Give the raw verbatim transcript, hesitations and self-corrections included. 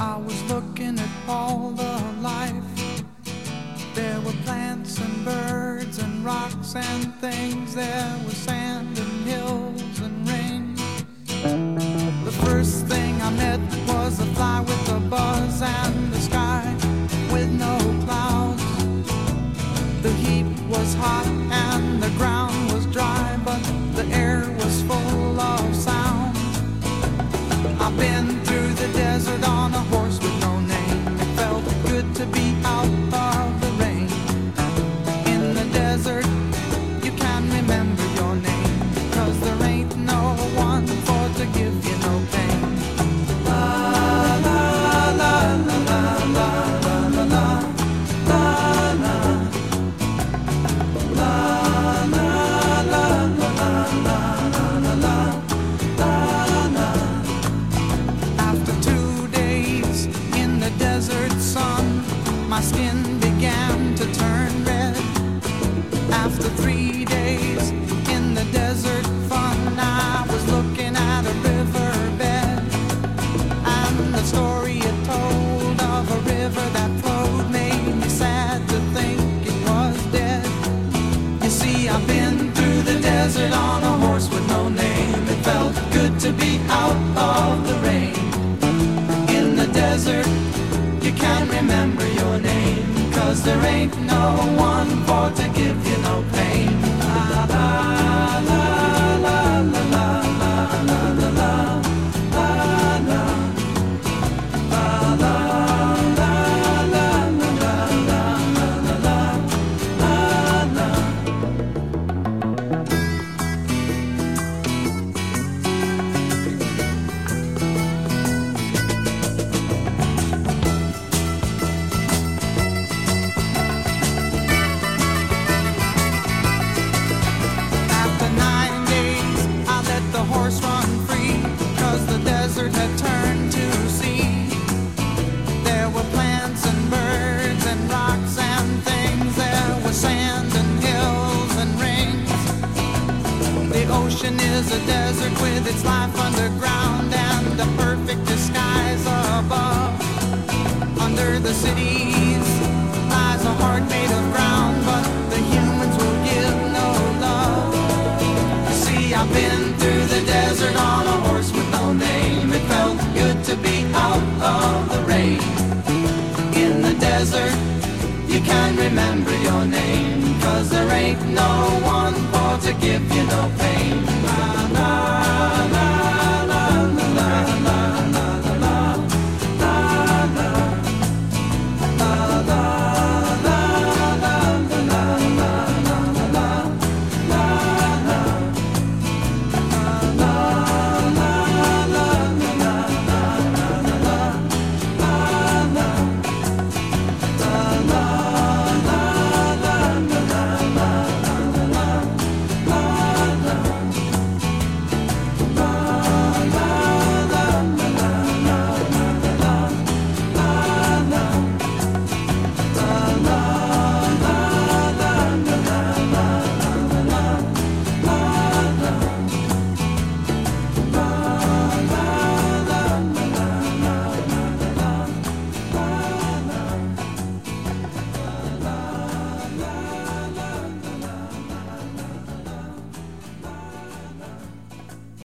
I was looking at all the life. There were plants and birds and rocks and things. There was sand and hills and rain. The first thing I met was a fly with a buzz and the sky with no clouds. The heat was hot and the ground was dry, but the air was full of sound. I've been through the desert on a horse with no name. It felt good to be out of the rain. In the desert, you can remember your name, 'cause there ain't no one for to give you no pain. La la la la la la la la la la la la la la la la la. After two days in the desert sun, my skin began to turn red. After three days in the desert fun, I was looking at a riverbed, and the story it told of a river that flowed made me sad to think it was dead. You see, I've been through the desert on a horse with no name. It felt good to be out of the rain. In the desert, you can't remember your name, 'cause there ain't no one for to give you no pain. La la la la la la la la la la la la la la la la la la la. After nine days, I let the horse run free, 'cause the desert had turned to sea. There were plants and birds and rocks and things. There was sand and hills and rings. The ocean is a desert with its life underground and a perfect disguise above. Under the cities lies a heart made of ground, but the humans will give no love. You see, I've been through the desert on a horse with no name. It felt good to be out of the rain. In the desert, you can't remember your name, 'cause there ain't no one for to give you no pain. La la la.